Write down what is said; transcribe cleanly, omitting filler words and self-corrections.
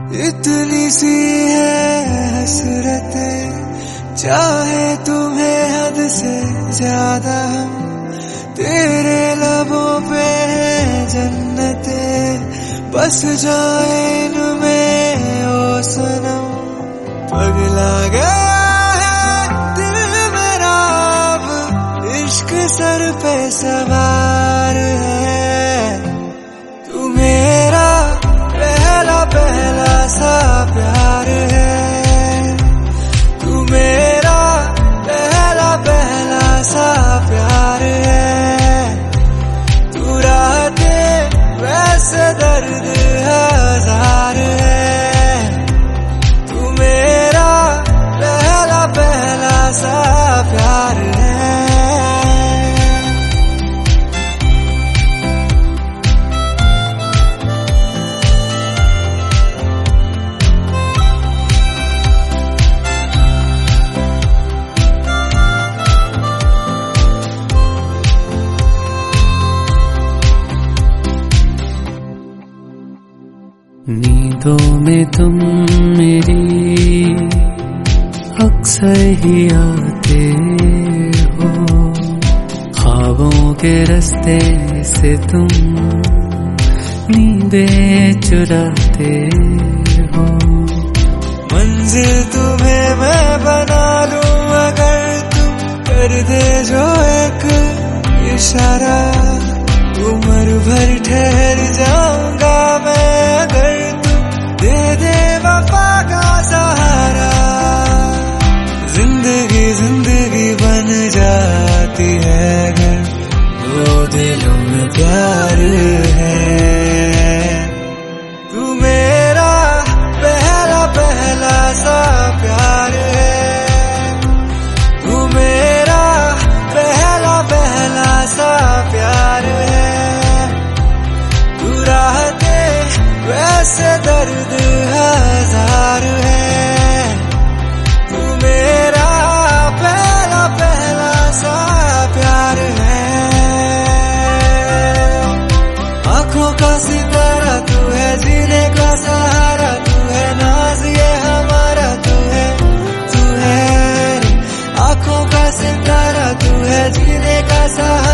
इतनी सी है हसरतें, चाहे तुम्हें हद से ज्यादा हम, तेरे लबों पे है जन्नतें, बस जाए इनमें ओ सनम। पगला गया है दिल मेरा अब, इश्क सर पे सवार है। तू मेरा पहला पहला सा प्यार है, तू मेरा पहला पहला सा प्यार है। तू रातें वैसे दर्द हजार है, तू मेरा पहला पहला सा प्यार है। नींदों में तुम मेरी अक्सर ही आते हो, ख्वाबों के रास्ते से तुम नींदें चुराते हो। मंजिल तुम्हें मैं बना लूं अगर तुम कर दे जो एक इशारा, उम्र भर ठहर जाऊंगा मैं अगर तुम दे दे वफा का सहारा। जिंदगी जिंदगी बन जाती है अगर दो दिलों में प्यार है। तू मेरा पहला पहला सा प्यार है, तू मेरा पहला पहला सा प्यार है। तू रातें वैसे दर्द हजार है, तू मेरा पहला पहला सा प्यार है। आंखों का सितारा तू है, जीने का सहारा तू है, नाज ये हमारा तू है, तू है। आंखों का सितारा तू है, जीने का सहारा